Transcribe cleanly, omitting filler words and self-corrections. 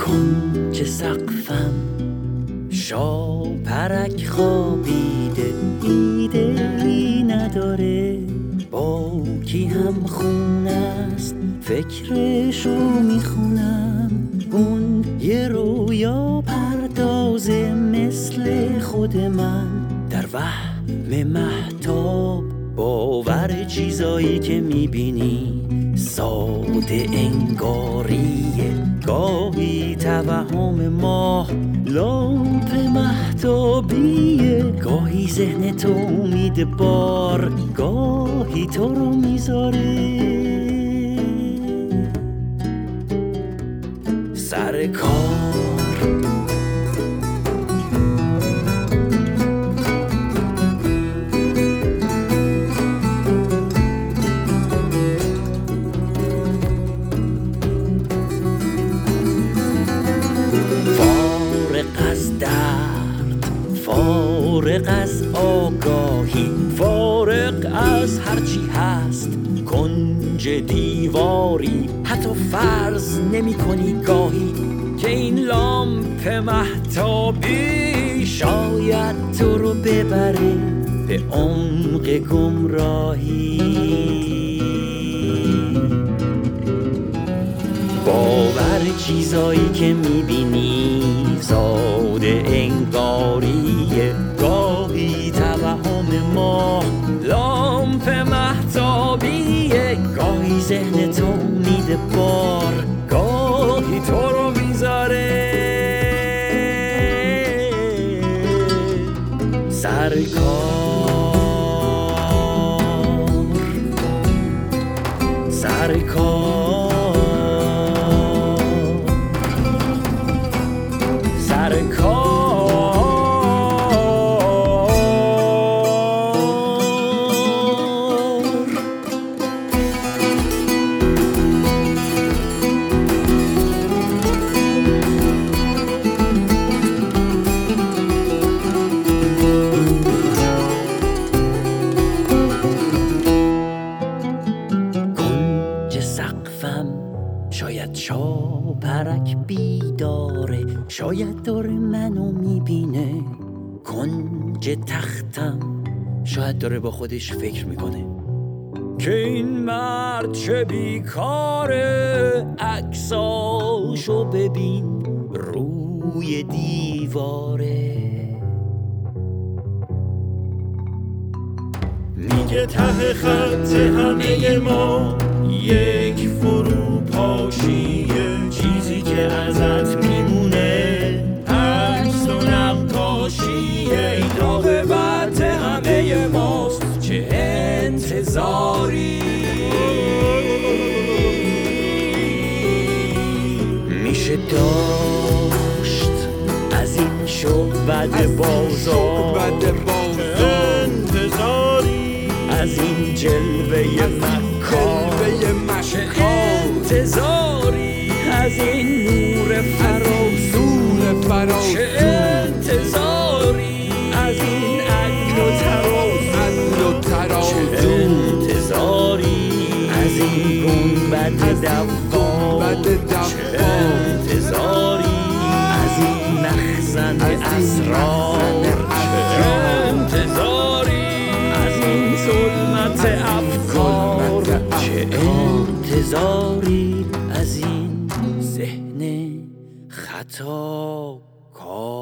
کنج سقفم شاپرک خوابیده، ایده‌ای نداره با کی هم خونه است، فکرشو میخونم. اون یه رویا پردازه مثل خود من، در وهم مهتاب باور چیزایی که میبینی ساده انگاریه. گاهی توهم ماه لامپ مهتابیه، گاهی ذهن تو امید بار، گاهی تو رو میذاره سر کار. فارغ از آگاهی، فارغ از هرچی هست کنج دیواری، حتی فرض نمی کنی گاهی که این لامپ مهتابی شاید تو رو ببره به عمق گمراهی. باور چیزایی که میبینی ساده انگاریه، گاهی توهم ما لامپ مهتابیه، گاهی ذهن تو امید بار، گاهی تو رو میذاره سر کار. سر کار، سر کار. کنج سقفم شاید شاپرک بیداره، شاید داره منو میبینه. کنج تختم شاید داره با خودش فکر میکنه که این مرد چه بیکاره، عکساشو ببین روی دیواره. میگه ته خط همه ما یک فروپاشیه، چیزی که ازت میمونه عکس و نقاشیه. این عاقبت همه ماست، چه انتظاری میشه داشت از این شعبد بازار، انتظاری از این جلوه مکار، چه انتظاری از این نور فرازو، چه انتظاری از این عقل و ترازو، چه انتظاری از این گنبد دوام، چه انتظاری از این مخزن اسرار، چه انتظاری از این ظلمت افکار، چه انتظاری از این ذهن خطا کار.